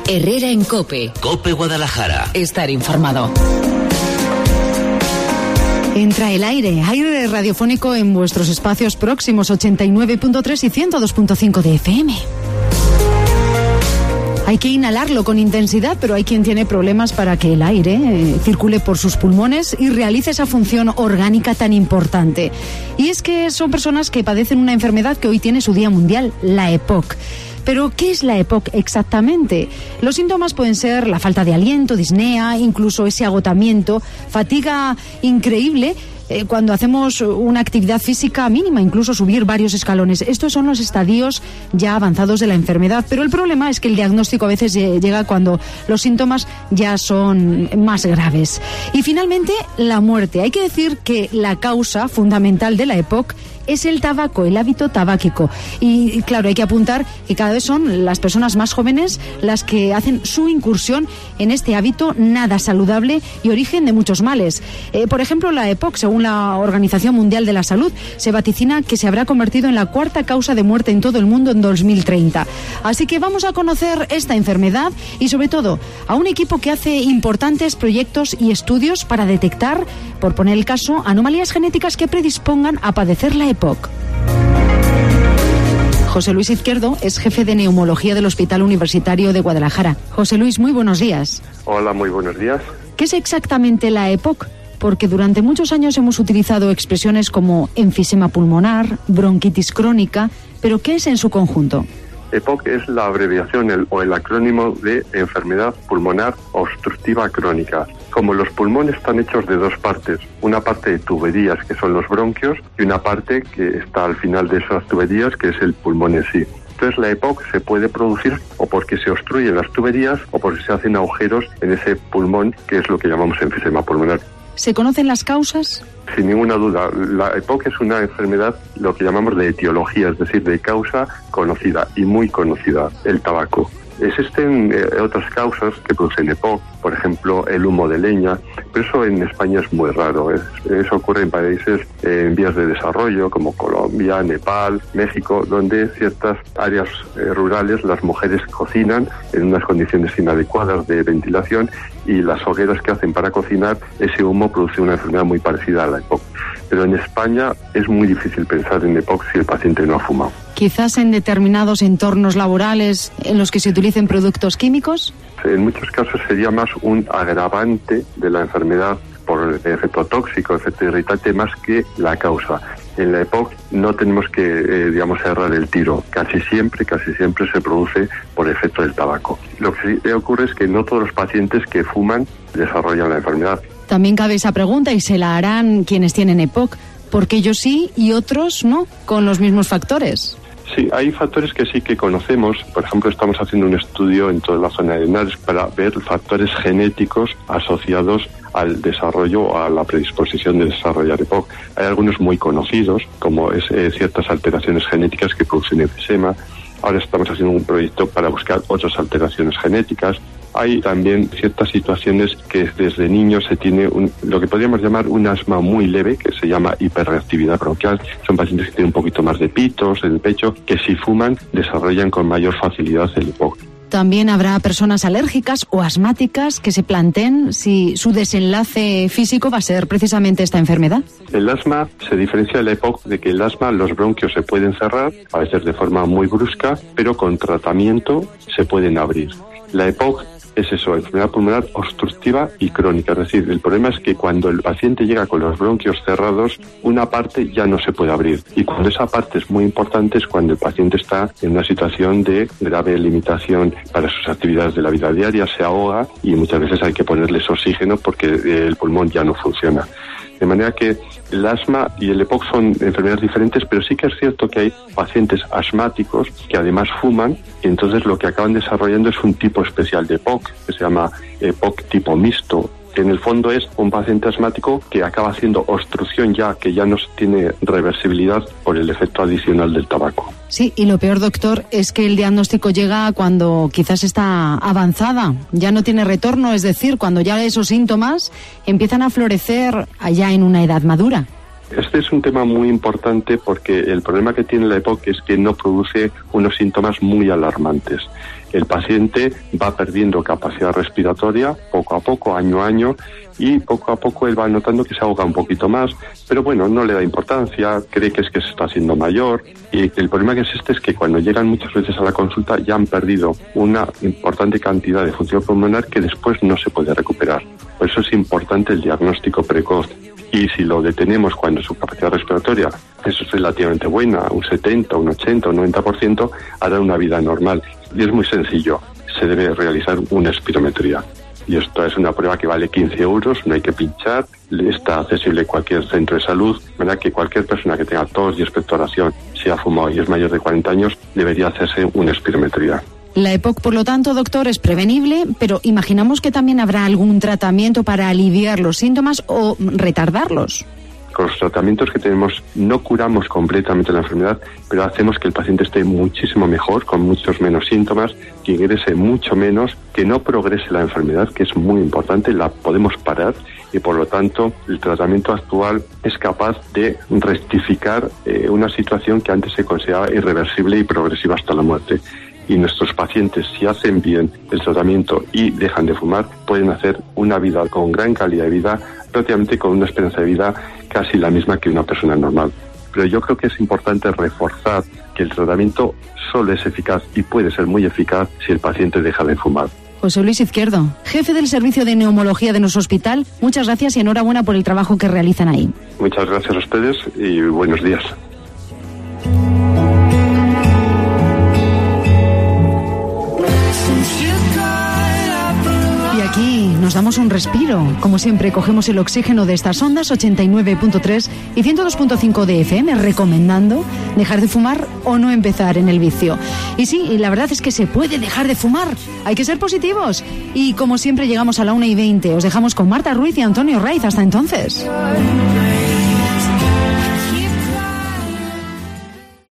Herrera en COPE. COPE Guadalajara. Estar informado. Entra el aire radiofónico en vuestros espacios próximos 89.3 y 102.5 de FM. Hay que inhalarlo con intensidad, pero hay quien tiene problemas para que el aire circule por sus pulmones y realice esa función orgánica tan importante. Y es que son personas que padecen una enfermedad que hoy tiene su Día Mundial, la EPOC. Pero, ¿qué es la EPOC exactamente? Los síntomas pueden ser la falta de aliento, disnea, incluso ese agotamiento, fatiga increíble cuando hacemos una actividad física mínima, incluso subir varios escalones. Estos son los estadios ya avanzados de la enfermedad, pero el problema es que el diagnóstico a veces llega cuando los síntomas ya son más graves. Y finalmente, la muerte. Hay que decir que la causa fundamental de la EPOC es el tabaco, el hábito tabáquico. Y claro, hay que apuntar que cada vez son las personas más jóvenes las que hacen su incursión en este hábito nada saludable y origen de muchos males. Por ejemplo, la EPOC, según la Organización Mundial de la Salud, se vaticina que se habrá convertido en la 4ª causa de muerte en todo el mundo en 2030. Así que vamos a conocer esta enfermedad y, sobre todo, a un equipo que hace importantes proyectos y estudios para detectar, por poner el caso, anomalías genéticas que predispongan a padecer la EPOC. José Luis Izquierdo es jefe de neumología del Hospital Universitario de Guadalajara. José Luis, muy buenos días. Hola, muy buenos días. ¿Qué es exactamente la EPOC? Porque durante muchos años hemos utilizado expresiones como enfisema pulmonar, bronquitis crónica, pero ¿qué es en su conjunto? EPOC es la abreviación o el acrónimo de enfermedad pulmonar obstructiva crónica. Como los pulmones están hechos de dos partes, una parte de tuberías, que son los bronquios, y una parte que está al final de esas tuberías, que es el pulmón en sí. Entonces la EPOC se puede producir o porque se obstruyen las tuberías o porque se hacen agujeros en ese pulmón, que es lo que llamamos enfisema pulmonar. ¿Se conocen las causas? Sin ninguna duda. La EPOC es una enfermedad, lo que llamamos de etiología, es decir, de causa conocida y muy conocida, el tabaco. Existen otras causas que producen EPOC, por ejemplo, el humo de leña, pero eso en España es muy raro. Eso ocurre en países en vías de desarrollo, como Colombia, Nepal, México, donde ciertas áreas rurales las mujeres cocinan en unas condiciones inadecuadas de ventilación y las hogueras que hacen para cocinar, ese humo produce una enfermedad muy parecida a la EPOC. Pero en España es muy difícil pensar en EPOC si el paciente no ha fumado. ¿Quizás en determinados entornos laborales en los que se utilicen productos químicos? En muchos casos sería más un agravante de la enfermedad por efecto tóxico, efecto irritante, más que la causa. En la EPOC no tenemos que, cerrar el tiro. Casi siempre se produce por efecto del tabaco. Lo que sí ocurre es que no todos los pacientes que fuman desarrollan la enfermedad. También cabe esa pregunta y se la harán quienes tienen EPOC. ¿Por qué ellos sí y otros no, con los mismos factores? Sí, hay factores que sí que conocemos. Por ejemplo, estamos haciendo un estudio en toda la zona de Henares para ver factores genéticos asociados al desarrollo o a la predisposición de desarrollar EPOC. Hay algunos muy conocidos, como ciertas alteraciones genéticas que producen enfisema. Ahora estamos haciendo un proyecto para buscar otras alteraciones genéticas. Hay también ciertas situaciones que desde niños se tiene lo que podríamos llamar un asma muy leve, que se llama hiperreactividad bronquial. Son pacientes que tienen un poquito más de pitos en el pecho, que si fuman desarrollan con mayor facilidad el EPOC. También habrá personas alérgicas o asmáticas que se planteen si su desenlace físico va a ser precisamente esta enfermedad. El asma se diferencia de la EPOC de que el asma, los bronquios se pueden cerrar, a veces de forma muy brusca, pero con tratamiento se pueden abrir. La EPOC es eso, enfermedad pulmonar obstructiva y crónica. Es decir, el problema es que cuando el paciente llega con los bronquios cerrados, una parte ya no se puede abrir. Y cuando esa parte es muy importante es cuando el paciente está en una situación de grave limitación para sus actividades de la vida diaria, se ahoga y muchas veces hay que ponerles oxígeno porque el pulmón ya no funciona. De manera que el asma y el EPOC son enfermedades diferentes, pero sí que es cierto que hay pacientes asmáticos que además fuman y entonces lo que acaban desarrollando es un tipo especial de EPOC, que se llama EPOC tipo mixto, que en el fondo es un paciente asmático que acaba haciendo obstrucción que ya no tiene reversibilidad por el efecto adicional del tabaco. Sí, y lo peor, doctor, es que el diagnóstico llega cuando quizás está avanzada, ya no tiene retorno, es decir, cuando ya esos síntomas empiezan a florecer allá en una edad madura. Este es un tema muy importante porque el problema que tiene la EPOC es que no produce unos síntomas muy alarmantes. el paciente va perdiendo capacidad respiratoria poco a poco, año a año, y poco a poco él va notando que se ahoga un poquito más, pero bueno, no le da importancia, cree que es que se está haciendo mayor, y el problema que existe es que cuando llegan muchas veces a la consulta ya han perdido una importante cantidad de función pulmonar que después no se puede recuperar. Por eso es importante el diagnóstico precoz. Y si lo detenemos cuando su capacidad respiratoria es relativamente buena, un 70, un 80, un 90%, hará una vida normal. Y es muy sencillo, se debe realizar una espirometría. Y esto es una prueba que vale 15 €, no hay que pinchar, está accesible en cualquier centro de salud, ¿verdad? Que cualquier persona que tenga tos y expectoración, si ha fumado y es mayor de 40 años, debería hacerse una espirometría. La EPOC, por lo tanto, doctor, es prevenible, pero imaginamos que también habrá algún tratamiento para aliviar los síntomas o retardarlos. Con los tratamientos que tenemos no curamos completamente la enfermedad, pero hacemos que el paciente esté muchísimo mejor, con muchos menos síntomas, que ingrese mucho menos, que no progrese la enfermedad, que es muy importante, la podemos parar y por lo tanto el tratamiento actual es capaz de rectificar una situación que antes se consideraba irreversible y progresiva hasta la muerte. Y nuestros pacientes, si hacen bien el tratamiento y dejan de fumar, pueden hacer una vida con gran calidad de vida, prácticamente con una esperanza de vida casi la misma que una persona normal. Pero yo creo que es importante reforzar que el tratamiento solo es eficaz y puede ser muy eficaz si el paciente deja de fumar. José Luis Izquierdo, jefe del servicio de neumología de nuestro hospital, muchas gracias y enhorabuena por el trabajo que realizan ahí. Muchas gracias a ustedes y buenos días. Aquí nos damos un respiro. Como siempre, cogemos el oxígeno de estas ondas 89.3 y 102.5 de FM, recomendando dejar de fumar o no empezar en el vicio. Y sí, la verdad es que se puede dejar de fumar. Hay que ser positivos. Y como siempre, llegamos a la 1:20. Os dejamos con Marta Ruiz y Antonio Raiz. Hasta entonces.